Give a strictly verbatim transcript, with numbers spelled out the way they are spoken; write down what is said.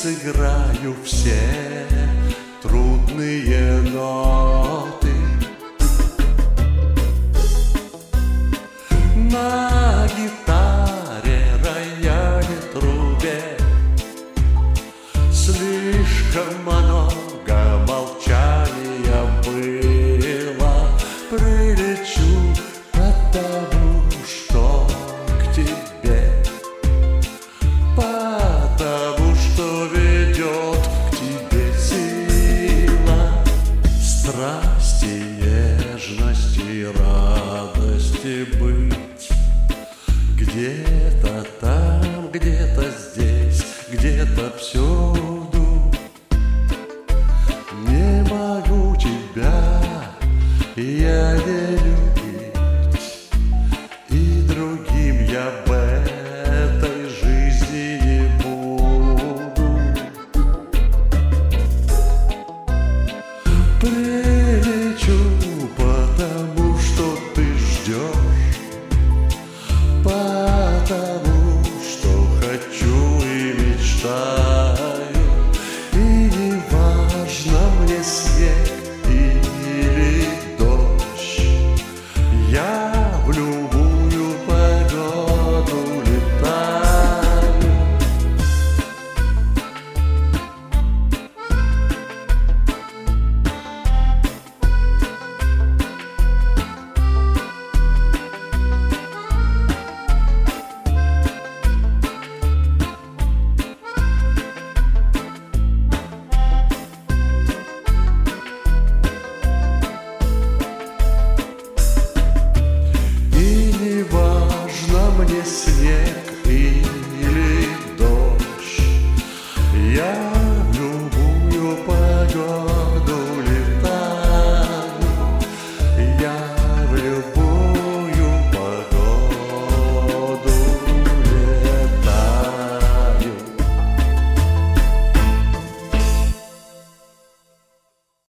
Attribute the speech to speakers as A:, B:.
A: сыграю все трудные ноты. На гитаре, рояле, трубе слишком много молчания было. Прилечу потому, что к тебе, потому что ведет к тебе сила страсти, нежности, радости быть. Где-то там, где-то здесь, где-то всюду. Не могу тебя я не любить, и другим я в этой жизни не буду. Прилечу, потому что ты ждешь, потому что хочу и мечтаю. И не важно мне снег или дождь, я в любую погоду летаю. Мне снег или дождь, я